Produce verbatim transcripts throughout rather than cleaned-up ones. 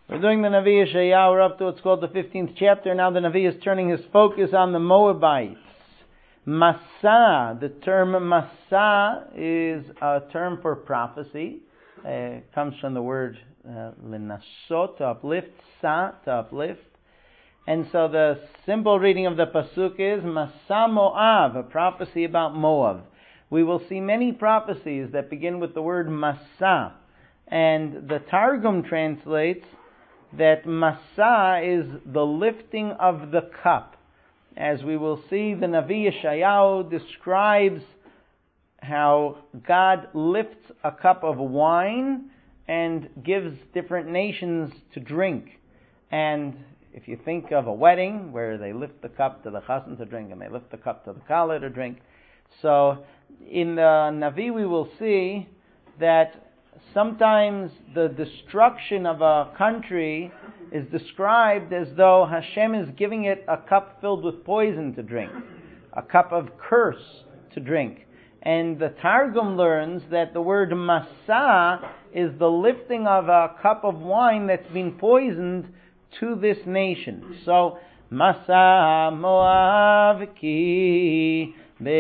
We're doing the Navi Yeshayahu. We're up to what's called the fifteenth chapter. Now the Navi is turning his focus on the Moabites. Masa, the term Masa is a term for prophecy. Uh, it comes from the word Linasot, uh, to uplift, Sa, to uplift. And so the simple reading of the Pasuk is Masa Moab, a prophecy about Moab. We will see many prophecies that begin with the word Masa. And the Targum translates that Masa is the lifting of the cup. As we will see, the Navi Yeshayahu describes how God lifts a cup of wine and gives different nations to drink. And if you think of a wedding where they lift the cup to the chassan to drink and they lift the cup to the kala to drink. So in the Navi we will see that sometimes the destruction of a country is described as though Hashem is giving it a cup filled with poison to drink, a cup of curse to drink. And the Targum learns that the word Masa is the lifting of a cup of wine that's been poisoned to this nation. So, Masa Moav ki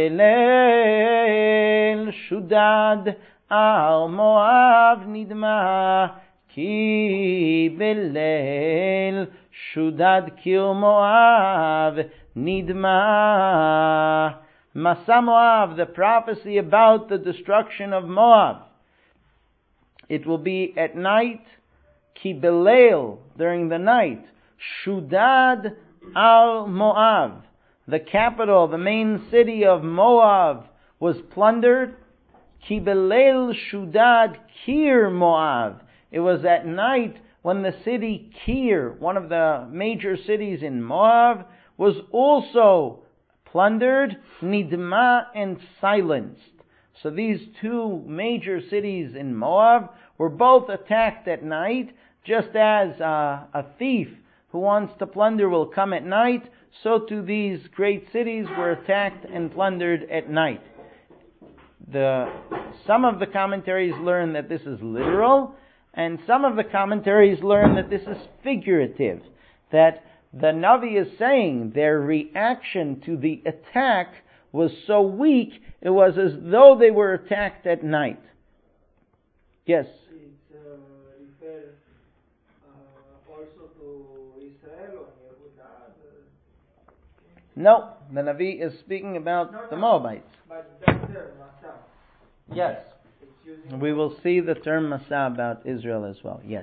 belel shudad al Moav nidma ki belel shudad kil Moav nidma. Masa Moav, the prophecy about the destruction of Moab. It will be at night, ki belel, during the night, shudad al Moab. The capital, the main city of Moab was plundered. Ki belel shudad Kir Moab. It was at night when the city Kir, one of the major cities in Moab, was also plundered, nidma, and silenced. So these two major cities in Moab were both attacked at night, just as uh, a thief who wants to plunder will come at night, so too these great cities were attacked and plundered at night. The, some of the commentaries learn that this is literal, and some of the commentaries learn that this is figurative, that the Navi is saying their reaction to the attack was so weak, it was as though they were attacked at night. Yes? It uh, refers uh, also to Israel or Yehuda? No, the Navi is speaking about no, the no, Moabites. But that's there, Masa. Yes. We will see the term Masa about Israel as well. Yes.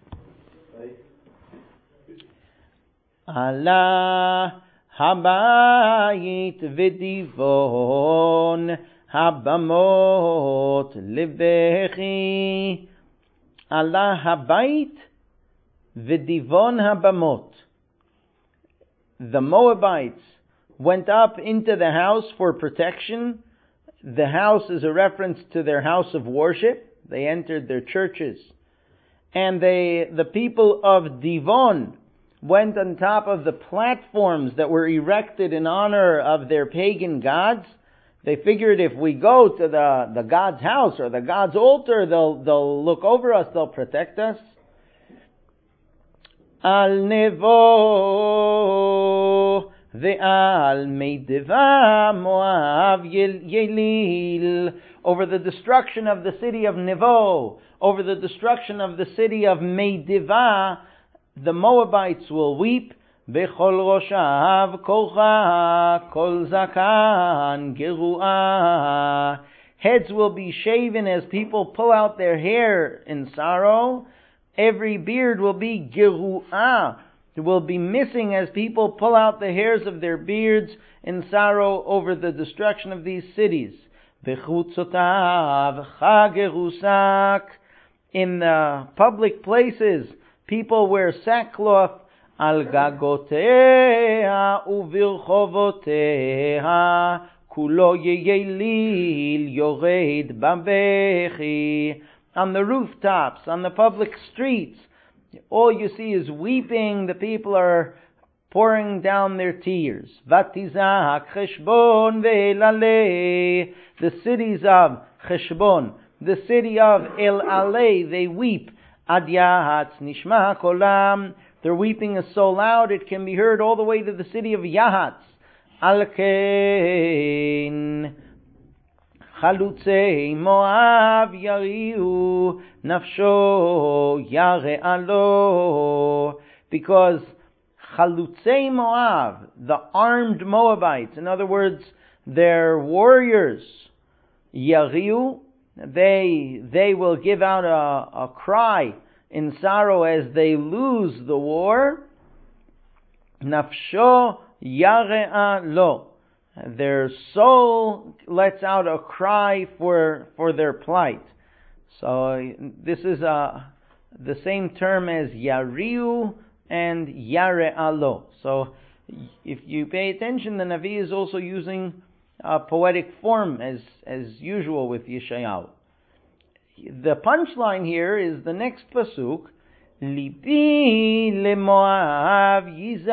Allah habayit v'divon habamot lebechi. Allah habayit v'divon habamot. The Moabites went up into the house for protection. The house is a reference to their house of worship. They entered their churches. And they, the people of Divon, went on top of the platforms that were erected in honor of their pagan gods. They figured if we go to the, the God's house or the God's altar, they'll, they'll look over us, they'll protect us. Al Nevo ve'al Meideva Moav Yelil. Over the destruction of the city of Nevo, over the destruction of the city of Meideva, the Moabites will weep. Bechol roshav kolcha kol zakan geruah. Heads will be shaven as people pull out their hair in sorrow. Every beard will be geruah. It will be missing as people pull out the hairs of their beards in sorrow over the destruction of these cities. Bechutzotav chagerusak. In the public places, people wear sackcloth. Al gagoteha uvirchovoteha kulo yeyelil yored babechi. On the rooftops, on the public streets, all you see is weeping. The people are pouring down their tears. Vatizak Cheshbon ve'elaleh. The cities of Cheshbon, the city of El Aleh, they weep. Ad Yahatz nishma kolam. Their weeping is so loud it can be heard all the way to the city of Yahatz. Al kein Chalutzei Moab yariu nafsho yare'alo. Because Chalutzei Moab, the armed Moabites, in other words, their warriors, yariu, they they will give out a, a cry in sorrow as they lose the war. Nafsho yare'alo. Their soul lets out a cry for for their plight. So this is a, the same term as yariu and yare'alo. So if you pay attention, the Navi is also using a poetic form as as usual with Yeshayahu. The punchline here is the next pasuk. Libi leMoav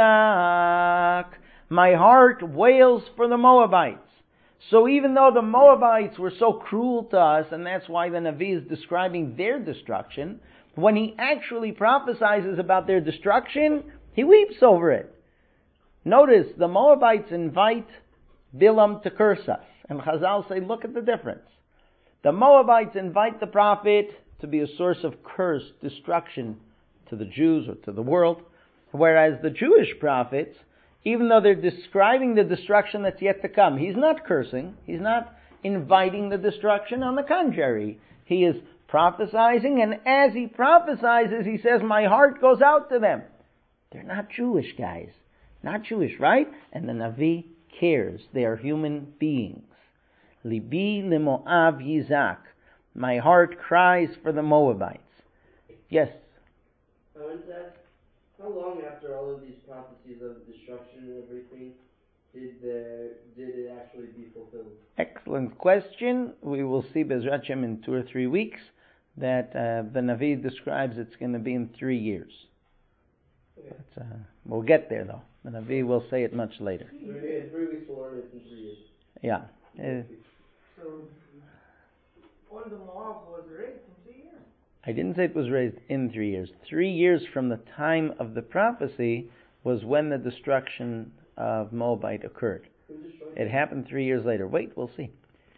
Yizak. My heart wails for the Moabites. So even though the Moabites were so cruel to us, and that's why the Navi is describing their destruction, when he actually prophesies about their destruction, he weeps over it. Notice, the Moabites invite Bilam to curse us. And Chazal say, look at the difference. The Moabites invite the prophet to be a source of curse, destruction to the Jews or to the world. Whereas the Jewish prophets, even though they're describing the destruction that's yet to come, he's not cursing, he's not inviting the destruction. On the contrary, he is prophesying, and as he prophesizes, he says, my heart goes out to them. They're not Jewish, guys. Not Jewish, right? And the Navi cares. They are human beings. Libi leMoav Yizak. My heart cries for the Moabites. Yes? I wanted to ask, how long after all of these prophecies of destruction and everything did the, did it actually be fulfilled? Excellent question. We will see Bezrat Hashem in two or three weeks that uh, the Navi describes it's going to be in three years. Okay. But, uh, we'll get there though. The Navi will say it much later. Three, three weeks will learn it in three years. Yeah. Uh, So, all the Moab was raised in three years. I didn't say it was raised in three years. Three years from the time of the prophecy was when the destruction of Moabite occurred. It happened three years later. Wait, we'll see.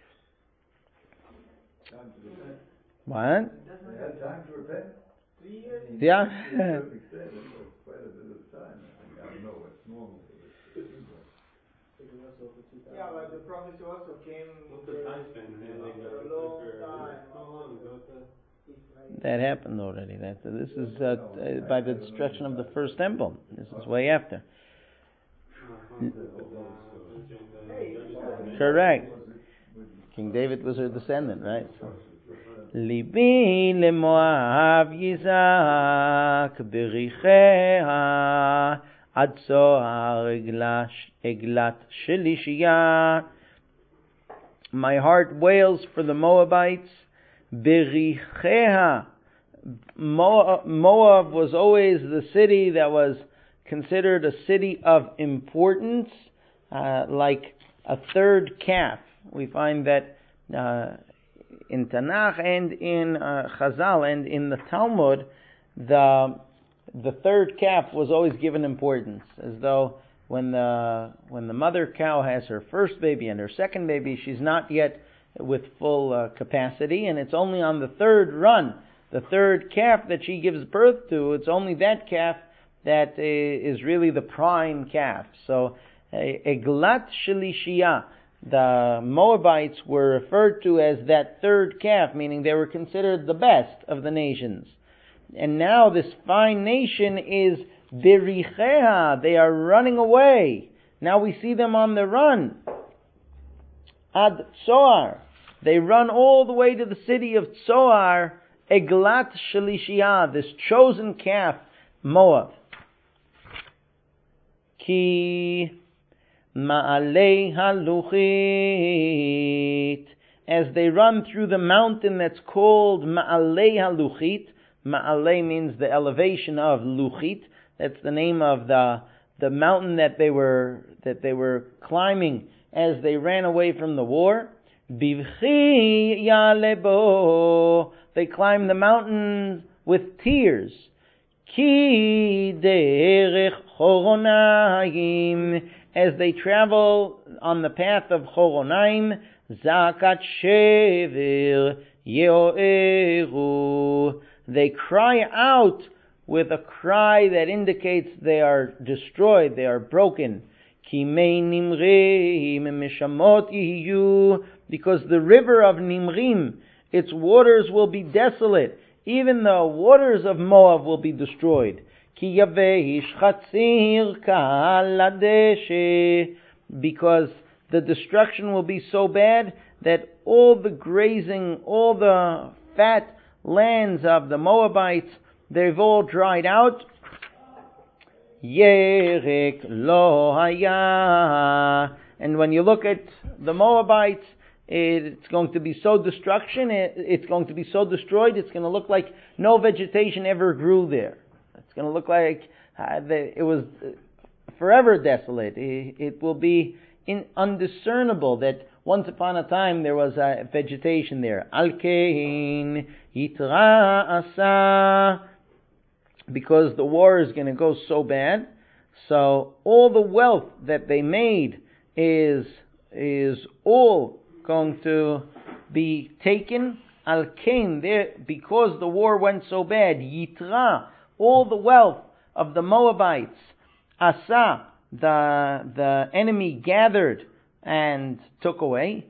What? They had time to repent? Three years? Yeah. To a certain extent, it was quite a bit of time. I think. I don't know what's normal for this. Yeah, but the prophecy also came What's the time span? after a long time. How long ago? That happened already. That this is uh, uh, by the destruction of the first temple. This is way after. Correct. King David was her descendant, right? Libi leMoav Yizak berichea ad zohar eglat shelishia. My heart wails for the Moabites. Berichea. Moab was always the city that was considered a city of importance, uh, like a third calf. We find that uh, in Tanakh and in uh, Chazal and in the Talmud, the the third calf was always given importance, as though when the when the mother cow has her first baby and her second baby, she's not yet with full uh, capacity, and it's only on the third run, the third calf that she gives birth to, it's only that calf that uh, is really the prime calf. So, Eglat Shelishiyah, the Moabites were referred to as that third calf, meaning they were considered the best of the nations. And now this fine nation is Bericheha, they are running away. Now we see them on the run. Ad Tzoar, they run all the way to the city of Tzoar, Eglat Shelishiyah, this chosen calf, Moab. Ki Ma'alei Haluchit, as they run through the mountain that's called Ma'alei Haluchit. Ma'alei means the elevation of Luchit. That's the name of the the mountain that they were that they were climbing as they ran away from the war. Bivchi Yalebo, they climbed the mountain with tears. Ki derech Choronaim, as they travel on the path of Choronaim, Zakat Shever Yeoeru, they cry out with a cry that indicates they are destroyed, they are broken. Kimei Nimrim Mishamot Yiyu, because the river of Nimrim, its waters will be desolate. Even the waters of Moab will be destroyed. Ki Yavesh Chatzir Kaladeshe, because the destruction will be so bad that all the grazing, all the fat lands of the Moabites, they've all dried out. Yerek lo haya. And when you look at the Moabites, it's going to be so destruction, it's going to be so destroyed, it's going to look like no vegetation ever grew there. It's going to look like uh, the, it was forever desolate. It, it will be in, undiscernible that once upon a time there was uh, vegetation there. Al-Kein Yitra Asa, because the war is going to go so bad. So all the wealth that they made is is all going to be taken. Al-Kain, there, because the war went so bad, Yitra, all the wealth of the Moabites, Asa, the the enemy gathered and took away.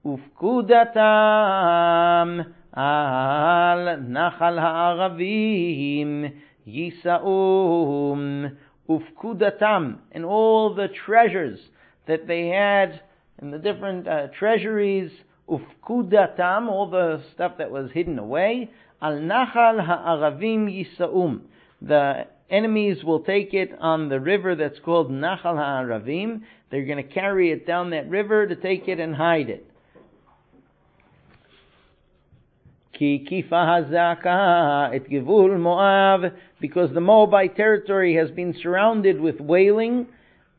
Ufkudatam al nachal ha'aravim yisaum. Ufkudatam, and all the treasures that they had in the different uh, treasuries, ufkudatam, all the stuff that was hidden away, al nachal ha'aravim yisaum. The enemies will take it on the river that's called Nachal ha'aravim. They're going to carry it down that river to take it and hide it. Ki kifa hazaka et givul Moab, because the Moabite territory has been surrounded with wailing.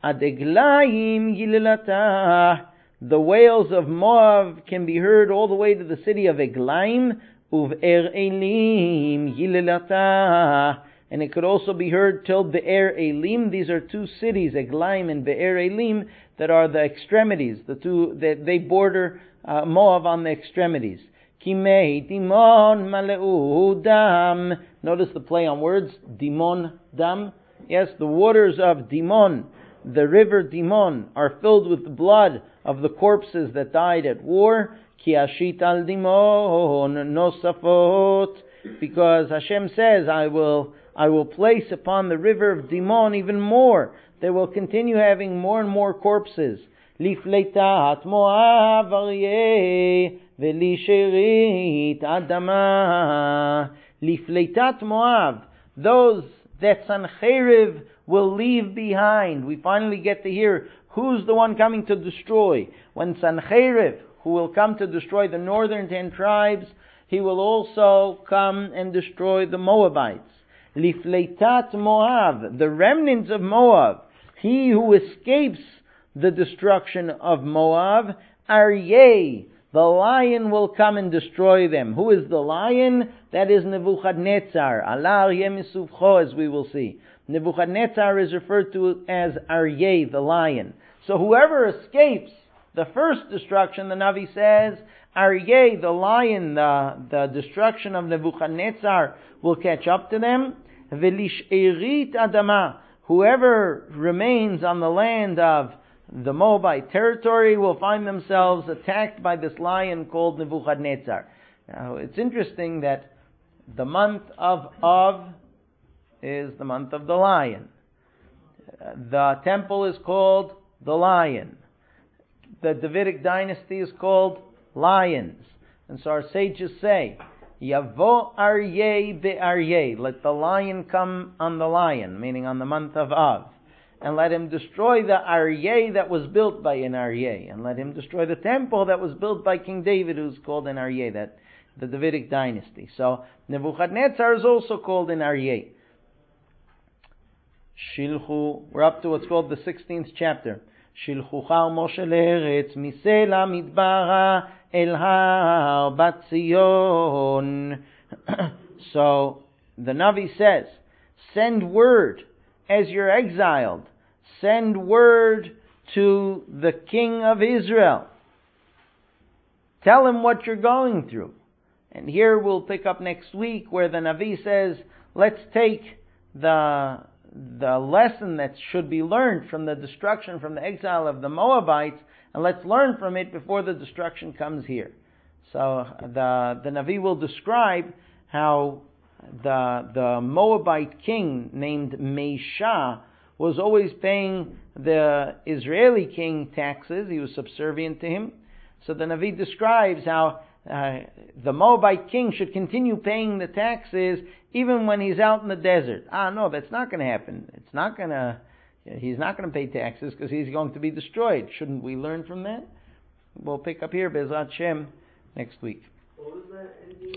Adeglaim yililata, the wails of Moab can be heard all the way to the city of Eglaim. Uv er elim yililata, and it could also be heard till Be'er Elim. These are two cities, Eglaim and Be'er Elim, that are the extremities. The two that they border uh, Moab on the extremities. Kimei Dimon Maleu Dam. Notice the play on words. Dimon Dam. Yes, the waters of Dimon, the river Dimon, are filled with the blood of the corpses that died at war. Ki ashit al Dimon nosafot. Because Hashem says, I will I will place upon the river of Dimon even more. They will continue having more and more corpses. Lifleitat Moab aryeh veli sherit adama. Lifleitat Moab, those that Sancheriv will leave behind. We finally get to hear who's the one coming to destroy. When Sancheriv, who will come to destroy the northern ten tribes, he will also come and destroy the Moabites. Lifleitat Moab, the remnants of Moab, he who escapes the destruction of Moab, Aryeh, the lion will come and destroy them. Who is the lion? That is Nebuchadnezzar. Allah Aryeh Misuvcho, as we will see. Nebuchadnezzar is referred to as Aryeh, the lion. So whoever escapes the first destruction, the Navi says, Aryeh, the lion, the, the destruction of Nebuchadnezzar will catch up to them. Velisherit Adama, whoever remains on the land of the Moabite territory will find themselves attacked by this lion called Nebuchadnezzar. Now, it's interesting that the month of Av is the month of the lion. The temple is called the lion. The Davidic dynasty is called lions. And so our sages say, Yavo Aryeh be'Aryeh, let the lion come on the lion, meaning on the month of Av. And let him destroy the Aryeh that was built by an Aryeh. And let him destroy the temple that was built by King David, who's called an Aryeh, that the Davidic dynasty. So Nebuchadnezzar is also called an Aryeh. Shilchu, we're up to what's called the sixteenth chapter. Shilchucha Moshe le'eretz misela midbara el har bat Zion. So the Navi says, send word as you're exiled. Send word to the king of Israel. Tell him what you're going through. And here we'll pick up next week where the Navi says, let's take the, the lesson that should be learned from the destruction, from the exile of the Moabites, and let's learn from it before the destruction comes here. So the, the Navi will describe how the, the Moabite king named Mesha was always paying the Israeli king taxes. He was subservient to him. So the Navi describes how uh, the Moabite king should continue paying the taxes even when he's out in the desert. Ah, no, that's not going to happen. It's not going to, he's not going to pay taxes because he's going to be destroyed. Shouldn't we learn from that? We'll pick up here, Bezrat Shem, next week. What was that ending?